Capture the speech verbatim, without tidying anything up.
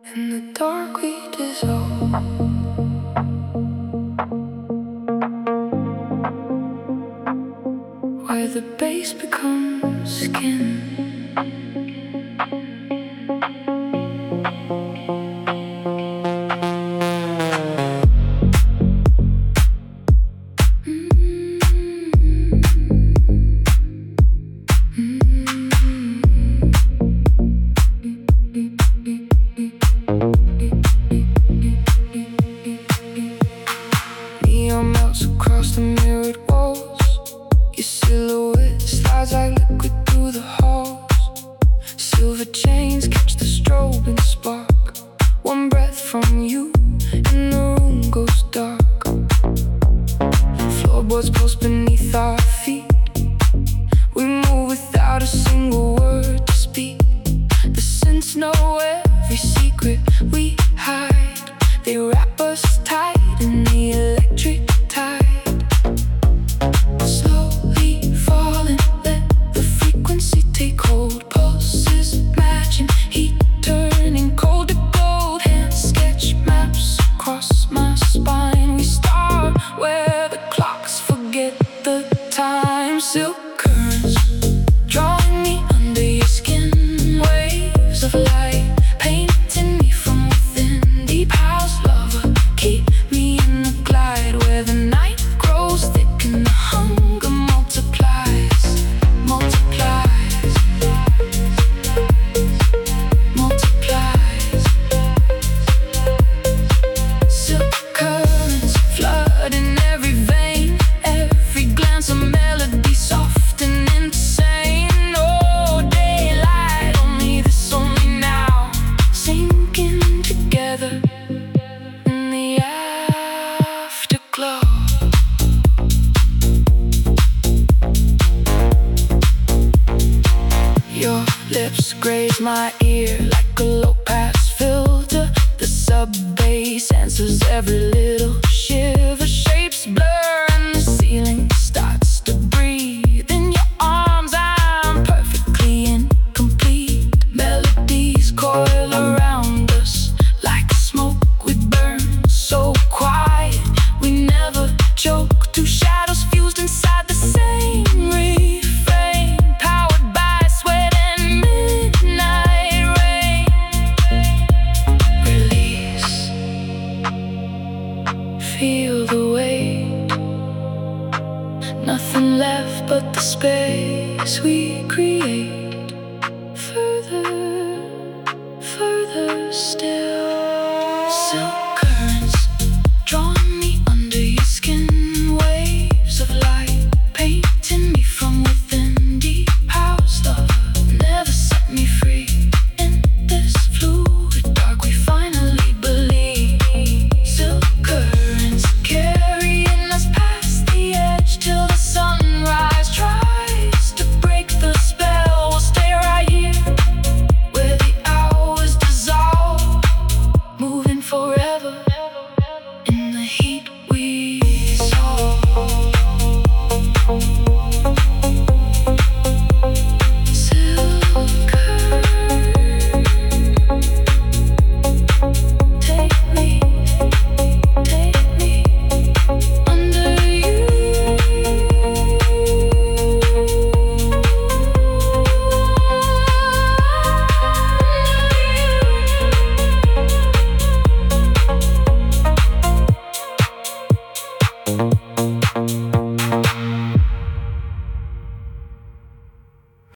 In the dark we dissolve, where the base becomes skin. Neon melts across the mirrored walls. Your silhouette slides like liquid through the halls. Silver chains catch the strobing spark. One breath from you and the room goes dark. Floorboards pulse beneath our feet. We move without a single word to speak. The scents know every secret we hide. They wrap us tight in the electric tide. Slowly falling, let the frequency take hold. Pulses matching, heat turning cold to gold. Hand sketch maps across my spine. We start where the clocks forget the time. Silk currents drawing me under your skin. Waves of light painting me from within. Deep house lover, keep me in the glide where the night grows thick and the hunger multiplies, multiplies, multiplies. Silk currents flooding every vein, every glance a melody soft and insane. Oh, daylight, only this, only now, sinking together in the afterglow. Your lips graze my ear like a low-pass filter. The sub-bass answers every little shiver. Shapes blur and the ceiling starts to breathe. In your arms I'm perfectly incomplete. Melodies coil around us like smoke we burn. So quiet, we never choke. Two shadows fused inside the same refrain. Powered by sweat and midnight rain. Release, feel the weight. Nothing left but the space we create. Further, further still.